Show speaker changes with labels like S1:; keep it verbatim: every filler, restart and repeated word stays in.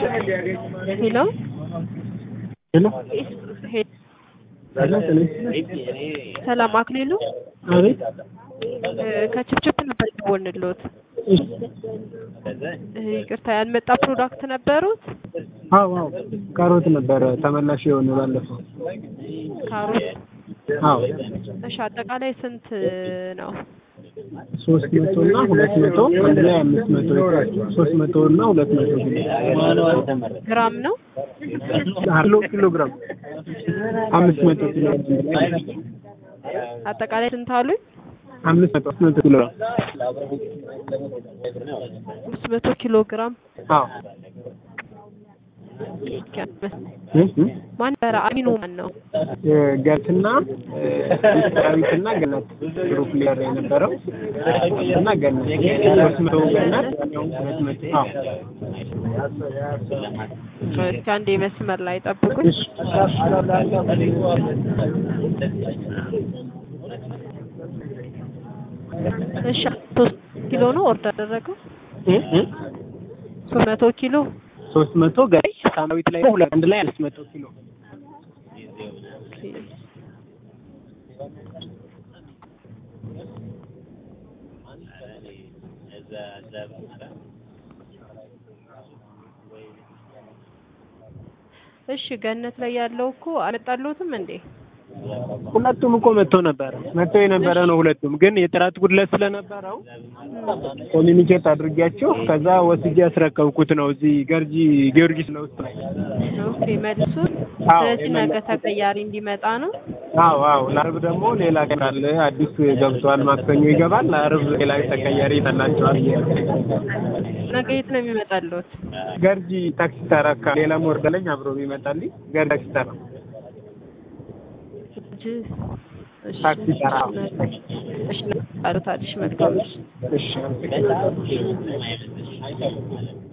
S1: Hello?
S2: Hello?
S1: He-
S2: Hello, hello.
S1: ሰላም አክሊሉ
S2: አቤት።
S1: ከችፕችፕ ነበር የደወልንልዎት።
S2: እሺ።
S1: ይቅርታ ያልመጣ ፕሮዳክት ነበሩት?
S2: አዎ አዎ፣ ካሮት ነበረ ተመላሽ የሆነ ባለፈው።
S1: ካሮት።
S2: አዎ።
S1: እሺ አጠቃላይ ስንት ነው?
S2: ሶስት መቶ እና ሁለት መቶ አንድ ላይ አምስት መቶ ሶስት መቶ እና ሁለት መቶ
S1: ግራም ነው?
S2: ኪሎ ኪሎ ግራም አምስት መቶ ኪሎ
S1: አጠቃላይ ስንት አሉኝ?
S2: አምስት መቶ መቶ ኪሎ ግራም
S1: አምስት መቶ ኪሎ ግራም።
S2: አዎ።
S1: ማን ነበረ? አሚኑ ማን ነው?
S2: ገትና ሰራዊትና ገነት ግሩፕ ሊደር የነበረው እና ገነት ሶስት መቶ ገነት ሁለት መቶ። አዎ።
S1: እስኪ አንዴ መስመር ላይ ጠብቁኝ። እሺ ሶስት ኪሎ ነው ኦርደር ያደረገው? ሶስት መቶ ኪሎ
S2: ሶስት መቶ ገይ ሰራዊት ላይ ሁለት አንድ ላይ አምስት መቶ ኪሎ።
S1: እሺ ገነት ላይ ያለው እኮ አልመጣልዎትም እንዴ?
S2: ሁለቱም እኮ መጥተው ነበር መጥተው የነበረ ነው። ሁለቱም ግን የጥራት ጉድለት ስለነበረው ኮሚኒኬት አድርጊያቸው ከዛ ወስጄ ያስረከብኩት ነው እዚህ ገርጂ ጊዮርጊስ ነው ውስጥ ላይ።
S1: ኦኬ መልሱት። ስለዚህ ነገ ተቀያሪ እንዲመጣ ነው።
S2: አዎ አዎ። ለአርብ ደግሞ ሌላ ቀን አለ አዲስ ገብቷል። ማክሰኞ ይገባል። ለአርብ ሌላ ተቀያሪ ይጠላቸዋል።
S1: ነገ የት ነው የሚመጣልዎት?
S2: ገርጂ ታክሲ ተራ አካባቢ ሌላም ወርደለኝ አብሮ ይመጣልኝ ገርጂ ታክሲ ተራ ታክሲ ተራ።
S1: እሺ አሉታልሽ መልካም።
S2: እሺ